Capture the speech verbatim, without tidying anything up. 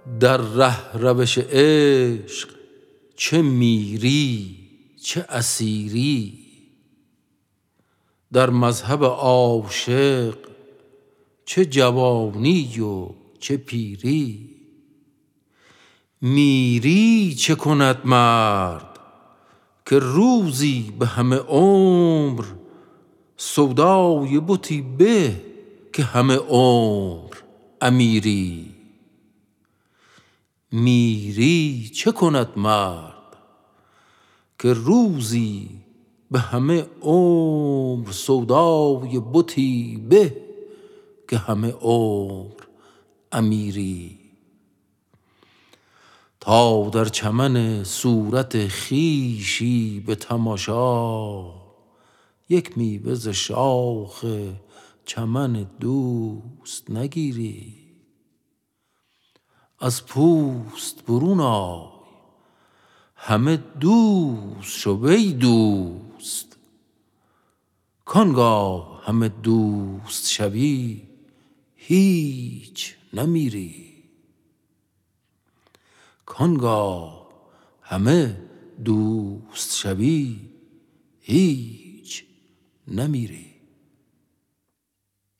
در ره روش عشق چه میری چه اسیری، در مذهب عاشق چه جوانی و چه پیری. میری چه کند مرد که روزی به همه عمر سودای بتی به که همه عمر امیری. میری چه کند مرد که روزی به همه عمر سودای بتی به که همه عمر امیری. تا در چمن صورت خویشی به تماشا، یک میوه ز شاخ چمن دوست نگیری. از پوست برون آی همه دوست شو ای دوست، کانگاه همه دوست شوی هیچ نمیری. کانگاه همه دوست شوی هیچ نمیری.